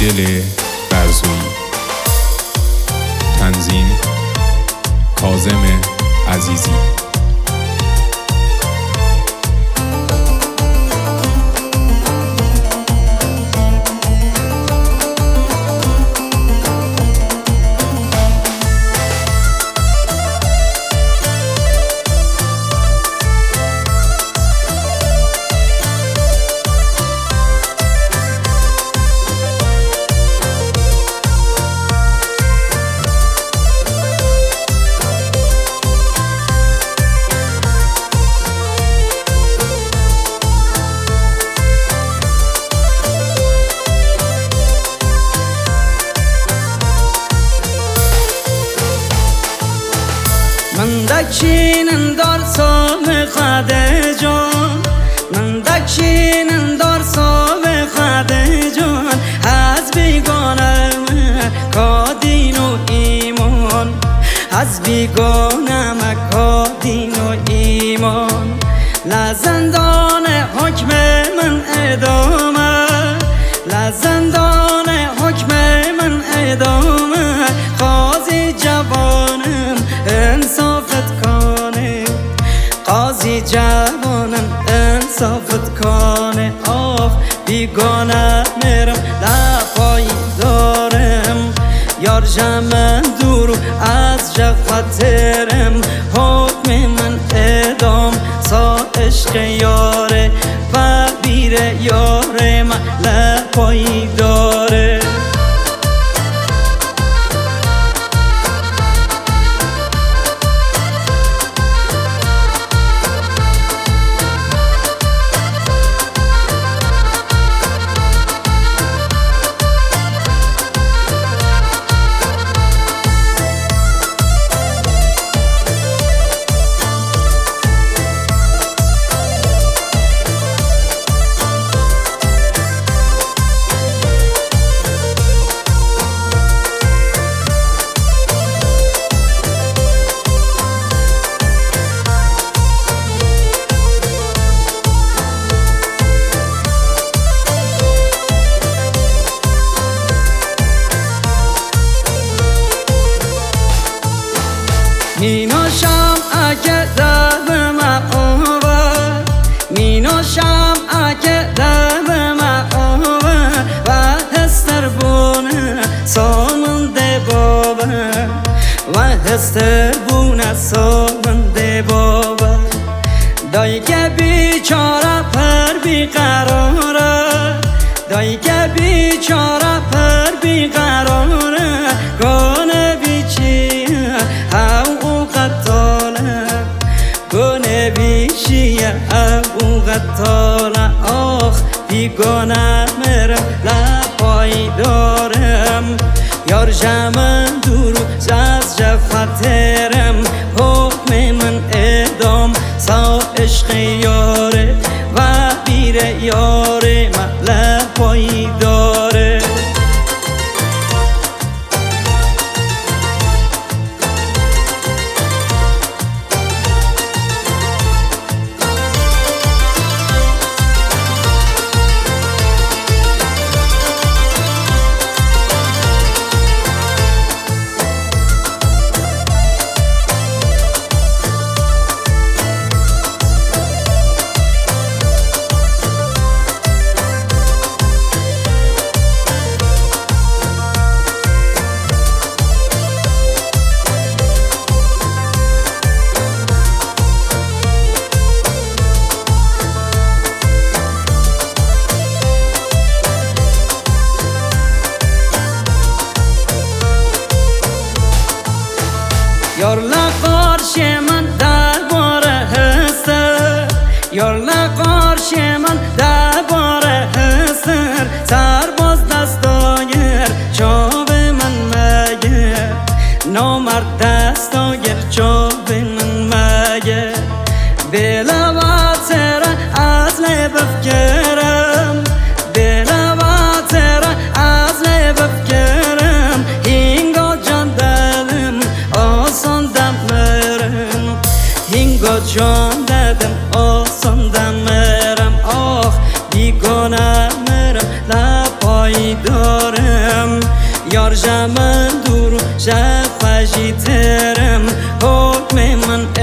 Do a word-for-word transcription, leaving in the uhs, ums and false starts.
دل برزویی. تنظیم کاظم عزیزی. من دکینن دار صاحب خاده جان، من دکینن دار صاحب خاده جان، از بیگانم کا دین و ایمان، از بیگانم کا دین و ایمان. لزندان حکم من ادامه، لزندان حکم من ادامه، قاضی جوانم انصافت کنه، قاضی جوانم انصافت کنه. آخ بیگانه میرم لپایی دارم، یار جمع دور از جفترم، حکم من ادام سا عشق یاره و بیر یاره من لپایی داره. می نوشم اگه دم معوه، می نوشم اگه دم معوه، و هستر بونه سامنده بابه، و هستر بونه سامنده بابه. دایی که بیچاره پر بیقراره، دایی که بیچاره پر بیقراره، گونه بیچیه او قطاله، گونه بیشیه او قطاله. آخ بیگانه میرم لپایی دارم، یار جمع دور از جفترم، حکم من ادام سا عشق یاره و بیر یاره من لپایی داره. یار لقارش من درباره هستر، یار لقارش من درباره هستر، سرباز دستایر چاو من مگه، نامرد دستایر چاو من مگه. بلوات را از لب بفکرم، بلوات را از لب بفکرم، هینگا جان دلم آسان دمرم، هینگا جان دلم آسان دمرم. آخ بیگانه مرم لپایی دارم، یار جمن دور شب خشی ترم حکم من